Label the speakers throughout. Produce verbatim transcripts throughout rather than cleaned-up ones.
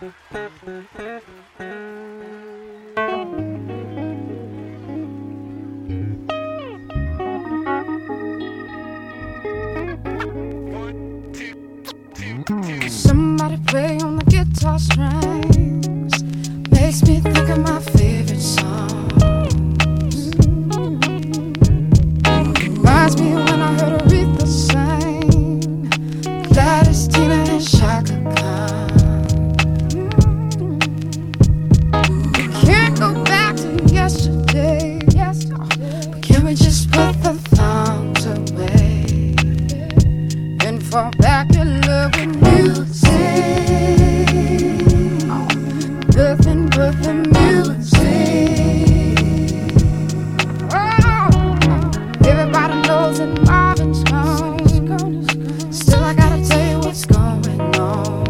Speaker 1: Somebody play on the guitar strings makes me think of my favorite songs. Reminds me when I heard Aretha sing Gladys, Tina, and Chaka Khan. Can't go back to yesterday, but can we just put the thongs away and fall back in love with music? Nothing but the music. Oh, everybody knows that Marvin's gone. Still, I gotta tell you what's going on.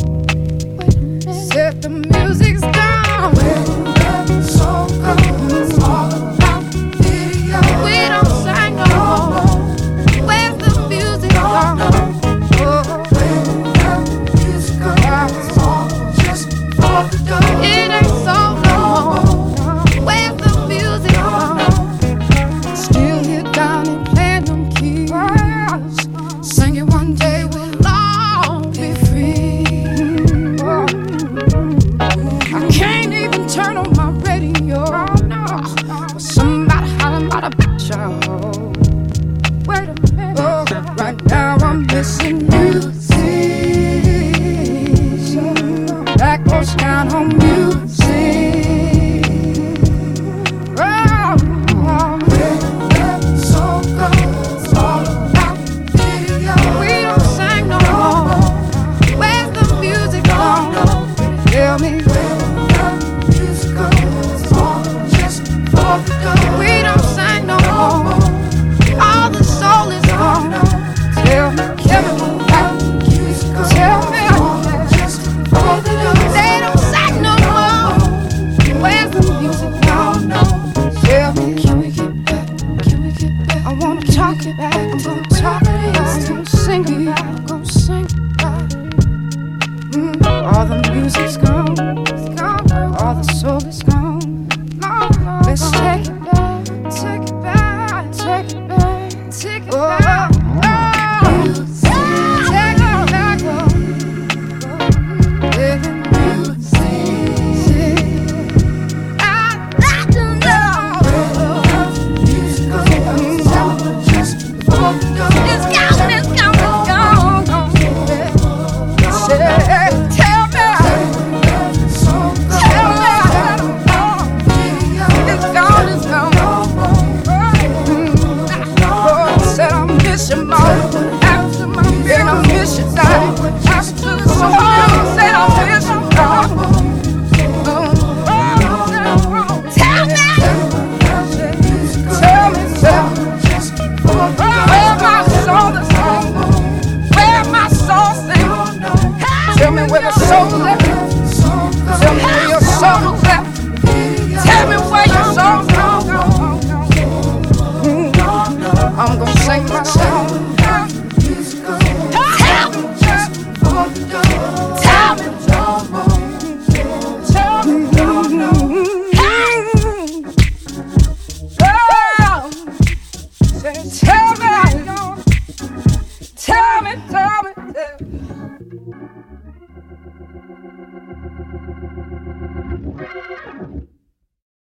Speaker 1: Said the music's gone. Where the soul goes, all about video. We don't sing no more. Where's the music gone? Oh, where the music goes, all just for the dough. It ain't so no more. Where's the music gone? Still here down and playing them keys, singing one day we'll all be free. Oh, I can't even turn on my radio, no, but somebody hollering about a bitch I hold. Wait a minute, oh, right now I'm missing music. That goes down on music. Oh, oh, where the soul goes, all about video. We don't sing no more. Where's the music gone? Tell me where the music goes, all just for the dough. We don't sing no more. All the soul is gone. Tell me, Kevin, tell me, just for the dough. They don't sing no more. Where's the music gone? Tell me, can we get back? Can we get back? I wanna talk it back. I'm gonna talk it back. I'm gonna sing it back. I'm gonna sing it back. Mm, all the music's gone. All the soul is gone. Let's take it back. Take it back. Take it back. Take it back. Tell me where the soul left. Tell me where your soul left. Tell me where your soul's gone. I'm gonna sing my song. Tell me, tell me, tell me, tell me, tell me, tell me.